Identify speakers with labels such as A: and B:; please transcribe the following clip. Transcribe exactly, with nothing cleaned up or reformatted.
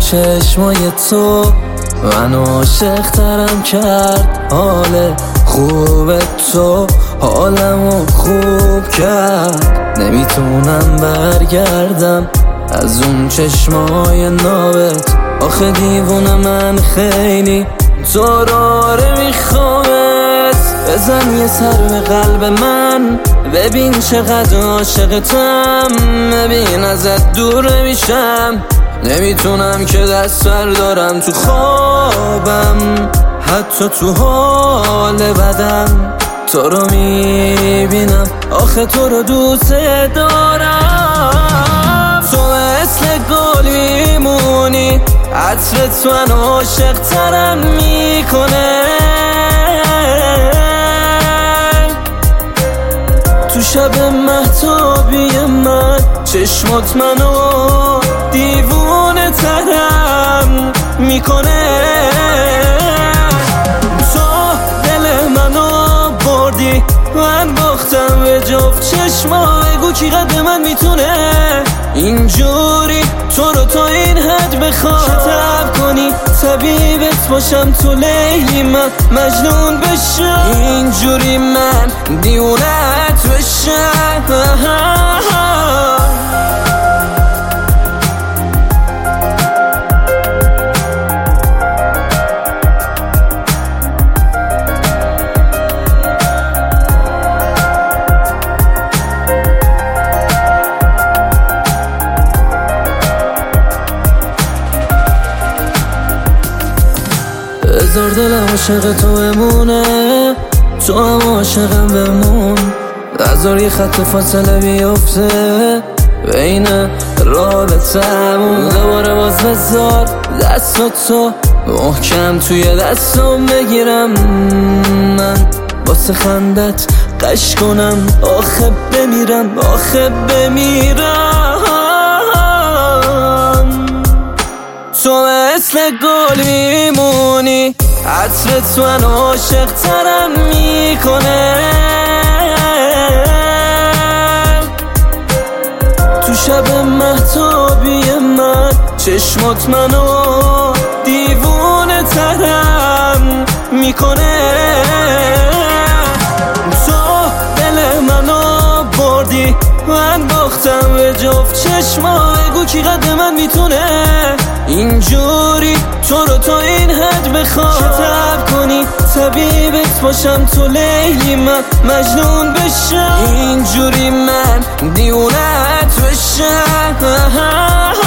A: چشمای تو منو عاشق ترم کرد. حال خوب تو حالمو خوب کرد. نمیتونم برگردم از اون چشمای نابت. آخه دیوونه من خیلی تو رو آره میخوامت. بزن یه سر به قلب من ببین چقدر عاشقتم. ببین ازت دور نمیشم. نمیتونم که دست بردارم تو خوابم حتی تو حال بدم. تو رو میبینم آخه تو رو دوست دارم. تو مثل گل میمونی عطرت منو عاشق ترم میکنه. تو شب مهتابی من چشمات منو دیوونه ترم میکنه. تو دل منو بردی من باختم به جفت چشما. بگو کی قد من میتونه اینجوری تو رو تا این حد بخوام. شتاب کنی طبیبت باشم تو لیلی من مجنون بشم. اینجوری من دیونت بشم. بذار دلم عاشق تو بمونه. تو هم عاشقم بمون. بذار یه خط فاصله بیفته بین رابطمون. دوباره باز بذار دستاتو محکم توی دستم بگیرم. من واسه خندت قش کنم آخه بمیرم آخه بمیرم. تو مثل گل میمونی عطرت منو عاشق ترم میکنه. تو شب مهتابی من چشمات منو دیوونه ترم میکنه. تو دل منو بردی من باختم به جفت چشما. بگو کی قد من میتونه اینجوری تو رو تا این حد بخوام. شتاب کنی طبیبت باشم تو لیلی من مجنون بشم. اینجوری من دیونت بشم.